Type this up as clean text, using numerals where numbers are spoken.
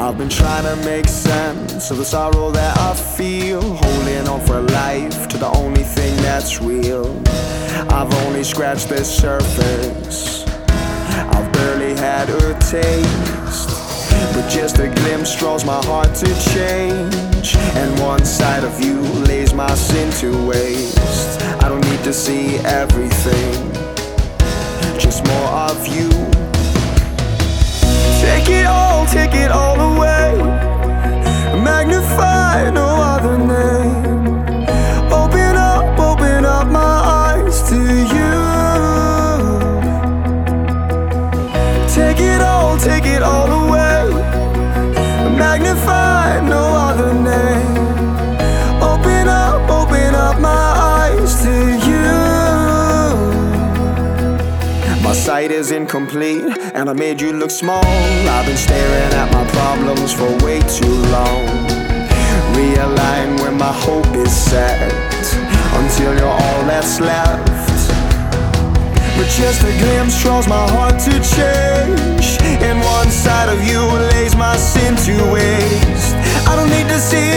I've been trying to make sense of the sorrow that I feel, holding on for life to the only thing that's real. I've only scratched the surface, I've barely had a taste, but just a glimpse draws my heart to change, and one side of you lays my sin to waste. I don't need to see everything, just more of you. Take it all away, magnify no other name. Open up my eyes to you. Take it all away, magnify no other name. Open up my eyes to you. My sight is incomplete, and I made you look small. I've been staring at my problems for way too long. Realign where my hope is set, until you're all that's left. But just a glimpse draws my heart to change, and one side of you lays my sin to waste. I don't need to see